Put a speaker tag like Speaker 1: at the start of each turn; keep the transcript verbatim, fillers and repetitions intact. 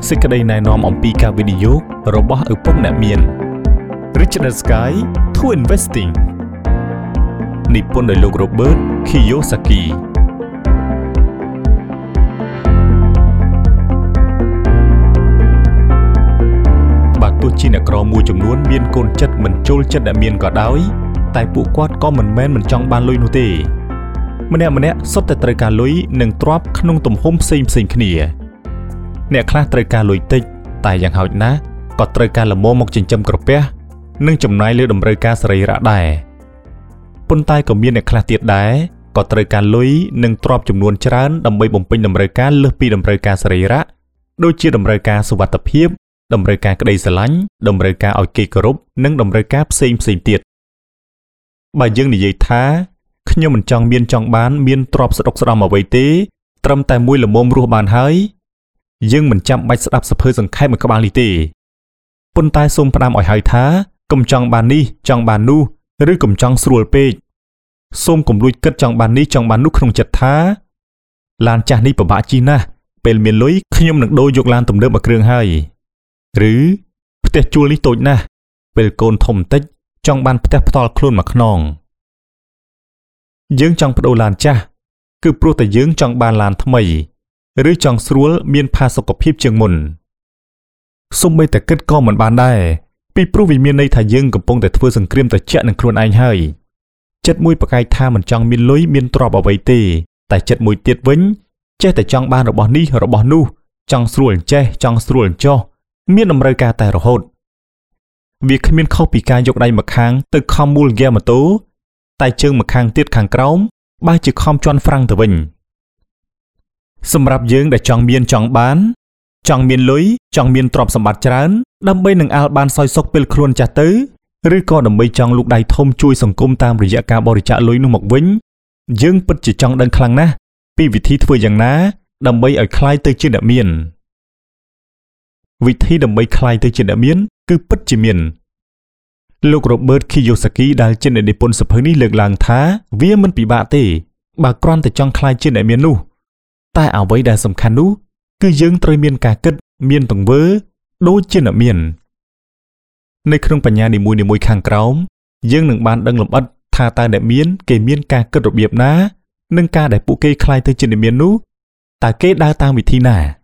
Speaker 1: សេចក្តីណែនាំអំពីការវិនិយោគរបស់ឪពុកអ្នកមាន Richard Sky to Investing និពន្ធដោយលោក Robert Kiyosaki បើទោះជាអ្នកក្រមួយចំនួនមានកូនចិត្តមិនចូលចិត្តអ្នកមានក៏ដោយតែពួកគាត់ក៏មិនមែនមិនចង់បានលុយនោះទេម្នាក់ម្នាក់សុទ្ធតែត្រូវការលុយនិងទ្រព្យក្នុងទំហំផ្សេងផ្សេងគ្នាអ្នកខ្លះត្រូវការលុយតិចតែយ៉ាងហោចណាស់ក៏ត្រូវការលំមមកចិញ្ចឹមក្រពះនិងចំណាយលើតម្រូវការសរីរៈដែរប៉ុន្តែក៏មានអ្នកខ្លះទៀតដែរក៏ត្រូវការលុយនិងទ្រព្យចំនួនច្រើនដើម្បីបំពេញតម្រូវការលើសពីតម្រូវការសរីរៈដូចជាតម្រូវការសុវត្ថិភាពតម្រូវការក្តីស្រឡាញ់តម្រូវការឲ្យគេគោរពនិងតម្រូវការផ្សេងផ្សេងទៀតបើយើងនិយាយថាខ្ញុំមិនចង់មានចង់បានមានទ្រព្យស្ដុកស្ដម្ភអ្វីទេត្រឹមតែមួយលំមរស់បានហើយយើងមិនចាំបាច់ស្ដាប់សភើសង្ខេបមួយក្បាលនេះទេប៉ុន្តែសូមផ្ដាំឲ្យហើយថាកុំចង់បាននេះចង់បាននោះឬកុំចង់ស្រួលពេកសូមកុំលួចគិតចង់បាននេះចង់បាននោះក្នុងចិត្តថាឡានចាស់នេះពិបាកជិះណាស់ពេលមានលុយខ្ញុំនឹងដូរយកឡានទំនើបមួយគ្រឿងហើយឬផ្ទះជួលនេះតូចណាស់ពេលកូនធំតិចចង់បានផ្ទះផ្ទាល់ខ្លួនមួយខ្នងយើងចង់ប្តូរឡានចាស់គឺព្រោះតែយើងចង់បានឡានថ្មីឬចង់ស្រួលមានផាសុកភាពជាងមុនសូម្បីតែគិតក៏មិនបានដែរពីព្រោះវាមានន័យថាយើងកំពុងតែធ្វើសង្គ្រាមត្រជាក់នឹងខ្លួនឯងហើយចិត្តមួយប្រកែកថាមិនចង់មានលុយមានទ្រព្យអ្វីទេតែចិត្តមួយទៀតវិញចេះតែចង់បានរបស់នេះរបស់នោះចង់ស្រួលចេះចង់ស្រួលចោះមានតម្រូវការតែរហូតវាគ្មានខុសពីការយកដៃម្ខាងទៅខំមូលហ្គាម៉ូតូតែជើងម្ខាងទៀតខាងក្រោមបើជាខំជន់ហ្វ្រាំងទៅវិញសម្រាប់យើងដែលចង់មានចង់បានចង់មានលុយចង់មានទ្រព្យសម្បត្តិច្រើនដើម្បីនឹងអាលបានសោយសុខពេលខ្លួនចាស់ទៅឬក៏ដើម្បីចង់លូកដៃធំជួយសង្គមតាមរយៈការបរិច្ចាគលុយនោះមកវិញយើងពិតជាចង់ដឹងខ្លាំងណាស់ពីវិធីធ្វើយ៉ាងណាដើម្បីឲ្យคล้ายទៅជាអ្នកមានវិធីដើម្បីคล้ายទៅជាអ្នកមានគឺពិតជាមានលោក Robert Kiyosaki ដែលជាអ្នកនិពន្ធសៀវភៅនេះលើកឡើងថាវាមិនពិបាកទេបើគ្រាន់តែចង់คล้ายជាអ្នកមាននោះតែអ្វីដែលសំខាន់នោះគឺយើងត្រូវមានការគិតមានទង្វើដូចជាអ្នកមាននៅក្នុងបញ្ញានីមួយៗខាងក្រោមយើងនឹងបានដឹងលម្អិតថាតើអ្នកមានគេមានការគិតរបៀបណានិងការដែលពួកគេคล้ายទៅជាអ្នកមាននោះតើគេដើរតាមវិធីណា